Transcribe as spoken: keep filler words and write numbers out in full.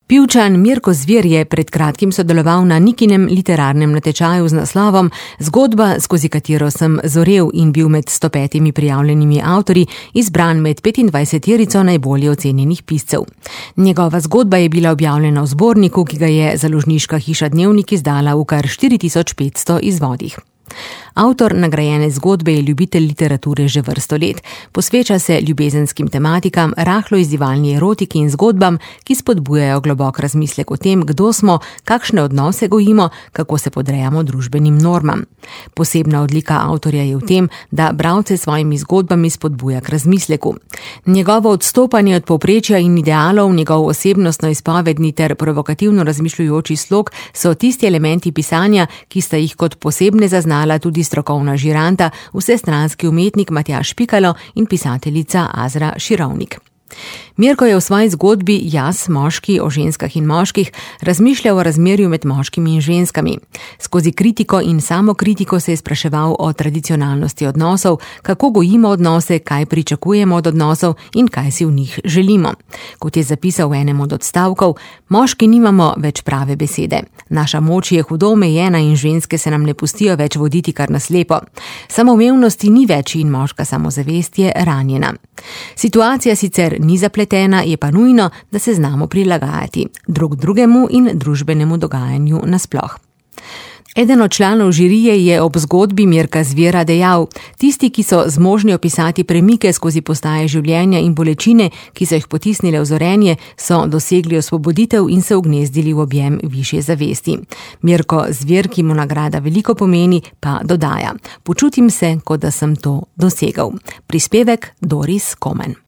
Pivčan Mirko Zver je pred kratkim sodeloval na Nikinem literarnem natečaju z naslovom Zgodba, skozi katero sem zorel, in bil med sto petimi prijavljenimi avtorji izbran med petindvajseterico najbolje ocenjenih piscev. Njegova zgodba je bila objavljena v zborniku, ki ga je založniška hiša Dnevnik izdala v kar štiri tisoč petsto izvodih. Avtor nagrajene zgodbe je ljubitelj literature že vrsto let. Posveča se ljubezenskim tematikam, rahlo izzivalni erotiki in zgodbam, ki spodbujajo globok razmislek o tem, kdo smo, kakšne odnose gojimo, kako se podrejamo družbenim normam. Posebna odlika avtorja je v tem, da bralce s svojimi zgodbami spodbuja k razmisleku. Njegovo odstopanje od povprečja in idealov, njegov osebnostno izpovedni ter provokativno razmišljujoči slog so tisti elementi pisanja, ki sta jih kot posebne zaznala tudi strokovna žiranta, vsestranski umetnik Matjaž Pikalo in pisateljica Azra Širovnik. Mirko je v svoji zgodbi Jaz, moški, o ženskah in moških razmišljal o razmerju med moškimi in ženskami. Skozi kritiko in samokritiko se je spraševal o tradicionalnosti odnosov, kako gojimo odnose, kaj pričakujemo od odnosov in kaj si v njih želimo. Kot je zapisal v enem od odstavkov, moški nimamo več prave besede. Naša moč je hudo omejena in ženske se nam ne pustijo več voditi kar naslepo. Samoumevnosti ni več in moška samozavest je ranjena. Situacija sicer ni zapletena, je pa nujno, da se znamo prilagajati drug drugemu in družbenemu dogajanju nasploh. Eden od članov žirije je ob zgodbi Mirka Zvera dejal: tisti, ki so zmožni opisati premike skozi postaje življenja in bolečine, ki so jih potisnile v zorenje, so dosegli osvoboditev in se ugnezdili v objem višje zavesti. Mirko Zver, ki mu nagrada veliko pomeni, pa dodaja: počutim se, kot da sem to dosegel. Prispevek Doris Komen.